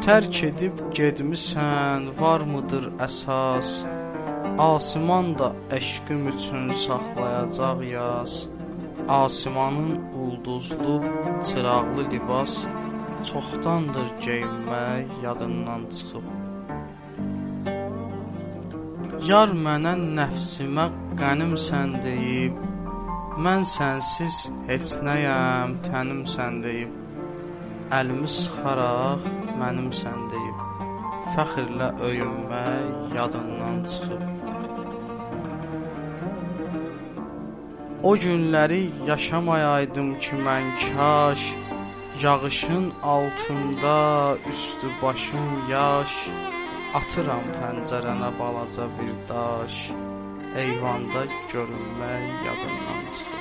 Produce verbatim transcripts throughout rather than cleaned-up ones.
Tərk edib gedmisən, var mıdır əsas? Asiman da eşqim üçün saxlayacaq yaz. Asimanın ulduzlu, çıraqlı libas çoxdandır geyinmək yadından çıxıb. Yar mənə nəfsimə qənimsən deyib, mən sənsiz heç nəyəm, tənimsən deyib. Əlimi sıxaraq mənimsən deyib, fəxrlə öyünmək yadından çıxıb. O günləri yaşamayaydım ki mən kaş, yağışın altında üstü başım yaş, atıram pəncərənə balaca bir daş, eyvanda görünmək yadından çıxıb.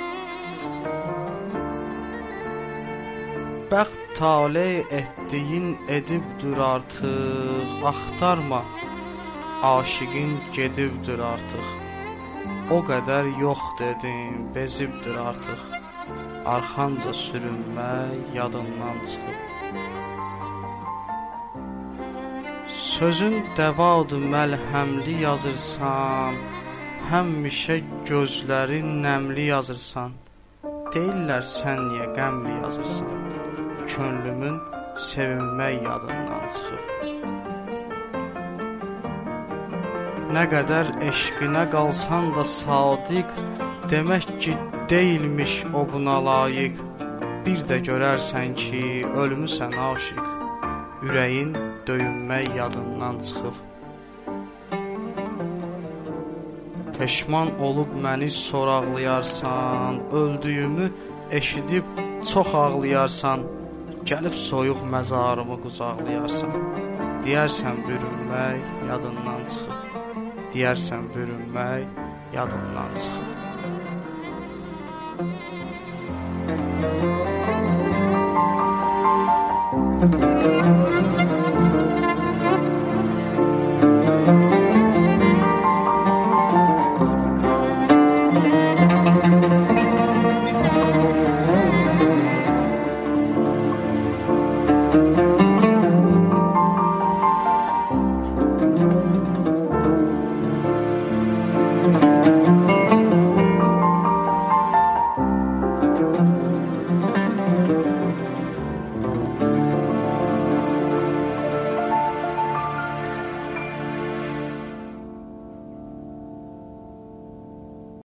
Bəxt tale etdiyin edibdir artıq, axtarma, aşiqin gedibdir artıq. O qədər yox dedim, bezibdir artıq, arxanca sürünmək yadından çıxıb. Sözün dəvadır məlhəmli yazırsan, həmişə gözlərin nəmli yazırsan. Deyirlər sən niyə qəmli yazırsan, könlümün sevinmək yadından çıxıb. Nə qədər eşqinə qalsan da sadiq, demək ki deyilmiş o buna layiq. Bir də görərsən ki ölmüsən aşiq, ürəyin döyünmək yadından çıxıb. Peşman olub məni soraqlayarsan, öldüyümü eşidib çox ağlayarsan, gəlib soyuq məzarımı qucaqlayarsan. Deyərsən bürünmək yadından çıxıb, deyərsən bürünmək yadından çıxıb.